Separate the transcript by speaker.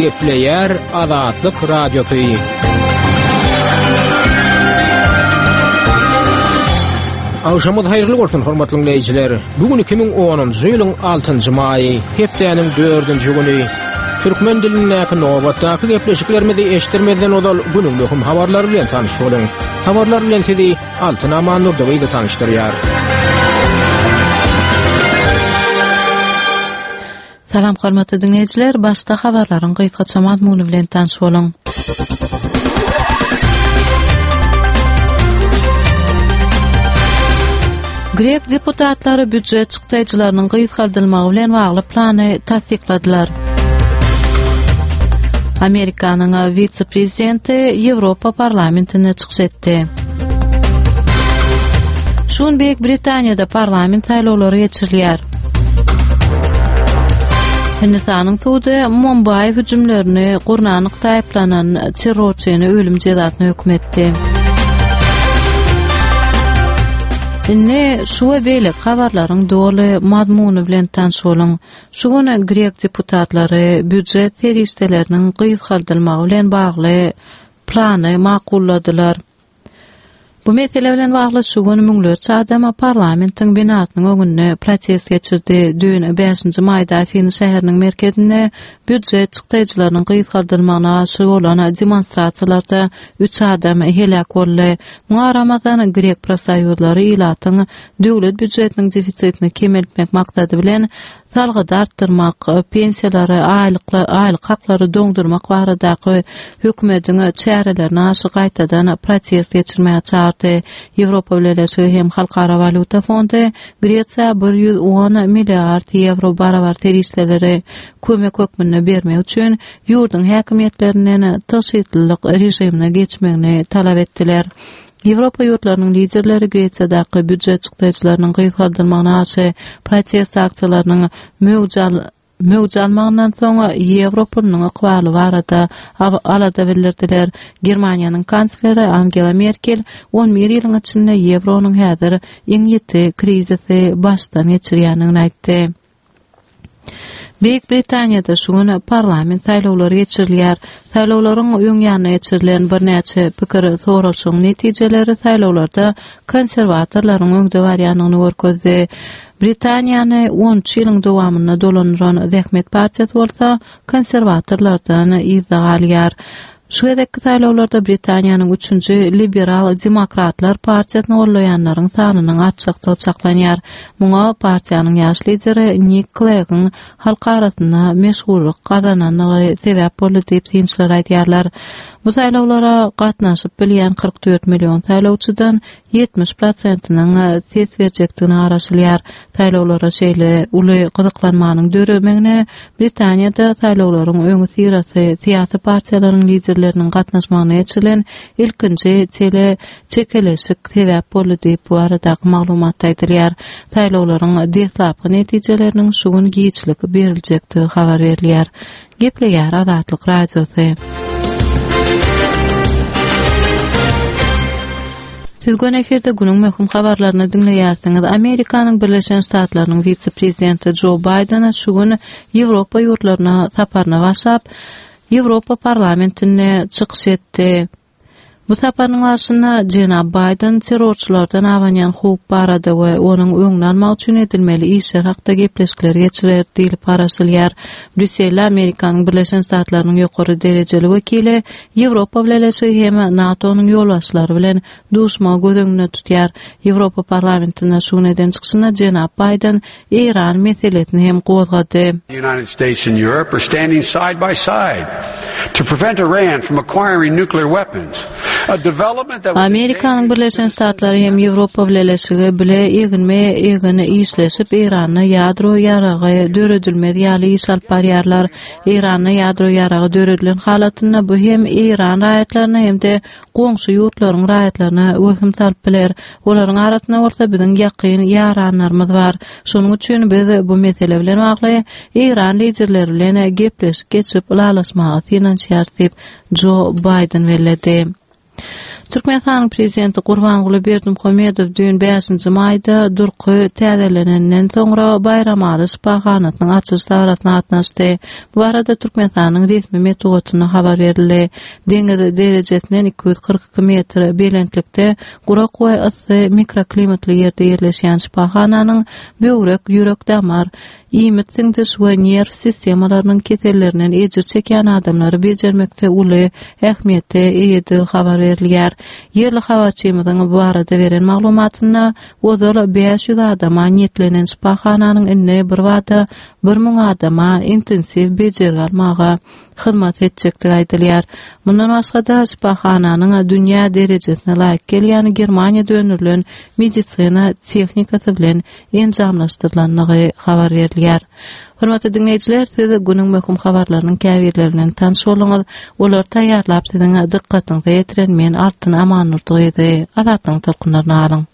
Speaker 1: Gepleýär Azatlyk Radiosu. Awşamyz haýyrly bolsun hormatly dinleýijiler. Bugün 2010-njy ýylyň 6-njy maýy, hepdeniň 4-nji güni. Türkmen dilindäki nowatdaky gepleşiklerimizi eşitdirmeden odal günüň möhüm habarlary bilen tanyş boluň. Habarlar bilen sizi Altyn Aman Nurdaýy tanışdyrýar.
Speaker 2: Salam hormatly dinleýijiler, başda habarlaryň gysgaça mazmuny bilen tanyş boluň. Grek deputatlary büdjet çykdyjylarynyň gysgaldyrmagy bilen bagly plany tasdikladylar. Amerikanyň vice-prezidenti Ýewropa parlamentine çykyş etdi. Şun Büyük Britaniýada parlament saýlawlary geçirilýär. Hindistanyň sudy Mumbai hüjümlerini gurnanlykda aýplanan terrorçyny ölüm jazasyna hökm etdi. Inne şu beýle habarlaryň doly mazmuny bilen tanyş boluň. Şu güni Grek deputatlary büdjet serişdeleriniň gysgaldyrmagy bilen bagly plany makulladylar. Bu mesele bilen bagly şu güni müňlerçe adam parlamentiň binasynyň öňünde protest geçirdi. Dün 5-nji maýda Feni şäheriniň merkezinde büdjet çykdyjylarynyň gysgaldyrmagyna aşy bolan demonstrasiýalarda 3 adam helak boldy. Muňa Ramazan Grek prosaýuzlary ilatyň döwlet büdjetiniň defisitini kemeltmek maksady bilen salgydy artdyrmak, pensiýalary, aýlyk haklary doňdurmak baradaky hökümetiň çärelerini aşy gaýtadan protest geçirmäge çağırdy. Ýewropa Birleşigi hem Halkara Valuta Fondy Gretsiýa 110 milliard euro barabar terişdeleri kömek hökmüne bermek üçin ýurdun häkimetlerinden taşytlylyk rejimine geçmegini talap etdiler. Ýewropa ýurtlarynyň liderleri Gretsiýadaky büdjet çykdyjylarynyň gysgaldyrmagyna aşy protest aksiýalarynyň möwjalmagyndan soňra Ýewropanyň ykbaly barada alada bildirdiler. Germaniýanyň kansleri Angela Merkel 11 ýylyň içinde Ýevronyň häzir iň ýeti krizisi başdan geçirýänini aýtdy. Büyük Britaniýada şu güni parlament saýlawlary geçirilýär. Saýlawlaryň öň ýanyna geçirilen bir näçe pikir soraşyň netijeleri saýlawlarda konserwatorlaryň öňde barýanyny görkezdi. Britaniýany 10 ýylyň dowamyna dolanýan Zähmet partiýasy bolsa, konserwatorlardan izah alýar. Şuwedeki saýlawlarda Britaniýanyň 3-nji liberal demokratlar partiýasyny gollaýanlaryň sanynyň açyklygy çaklanýar. Muňa partiýanyň ýaş lideri Nick Clegg halk arasyna meşhurlyk gazananyny sebäp boldy diýip synçylar aýdýarlar. Bu saýlawlara gatnaşyp bilýän 44 million saýlawçydan 70%-nyň ses berjekdigini araşdyrýar. Saýlawlara şeýle uly gyzyklanmanyň döremegine Britaniýada saýlawlaryň öňü sirasy syýasy partiýalaryň liderleriniň gatnaşmagyna geçirilen ilkinji çekeleşik sebäp boldy diýip bu aradaky maglumatda aýdylýar. Saýlawlaryň deslapky netijeleriniň şu gün giýiçlik beriljekdigi habar berilýär. Gepleýär Azatlyk Radiosy. Siz gün efirde günün möhüm habarlaryny dinleýärsiňiz. Amerikanyň Birleşen Ştatlarynyň vice-prezidenti Joe Biden şu gün Ýewropa ýurtlaryna saparyna başlap, Ýewropa parlamentine çykyş etdi. Bu saparynyň başynda Jenab Biden terrorçylardan awanýan howp barada we onuň öňüni almak üçin edilmeli işler hakda gepleşikler geçirer diýilip araşdyrýar. Brüssel Amerikanyň Birleşen Ştatlarynyň ýokary derejeli wekili Ýewropa Birleşigi hem NATO'nyň ýolbaşçylary bilen duşma gödüňüne tutýar. Ýewropa parlamentine şu neden çykyşynda Jenab Biden Iran meselesini hem gozgady.
Speaker 3: The United States and Europe are standing side by side to prevent Iran from acquiring nuclear weapons.
Speaker 2: Amerikanyň Birleşen Ştatlary hem Ýewropa Birleşigi bile egine işleşip Irany ýadro ýaragy döredilmez ýaly iş alyp barýarlar. Irany ýadro ýaragy döredilen halatyna bu hem Iran raýatlaryna hem de goňşy ýurtlaryň raýatlaryna wehim salyp biler. Olaryň arasyna bolsa biziň ýakyn ýaranlarymyz bar. Şonuň üçin biz bu mesele bilen bagly Iran liderleri bilen gepleşip geçip ulalaşmagy synanýar diýip Joe Biden bellädi. Türkmenistanyň prezidenti Gurbanguly Berdimuhamedow dün 5-nji maýda durky täzelenenden soňra bayramaly şifahanatynyň açyş dawratyna gatnaşdy. Bu arada Türkmenistanyň resmi metoduny habar berildi. Deňiz derejesiniň 242 metr belentlikde gurak we ysy mikroklimatly ýerde ýerleşýän şifahananyň böwrek, ýürek damar, iýmit siňdiş we nerw sistemalarynyň kesellerinden ejir çeken adamlary bejermekde uly ähmiýetde eýdi habar berilýär. Yerli hawaçymyzyň bu arada beren maglumatyna ozal 500 adama niýetlenen şifahananyň inne bir wada 1000 adama intensiv bejer almaga hyzmat etjekdigi aýdylýar. Mundan başga da şifahananyň dünýä derejesine laýyk gelýän Germaniýada öňürlen medisina tehnikasy bilen enjamlaşdyrylanyny habar berilýär. Hormatly dinleýijiler, siz günüň möhüm habarlarynyň käbirlerinden tanış boluňuz. Olar taýýarlap siziň dikkatiňizi ýetiren men Altyn Amanurdy edy. Azatyň tolkunlaryny alyň.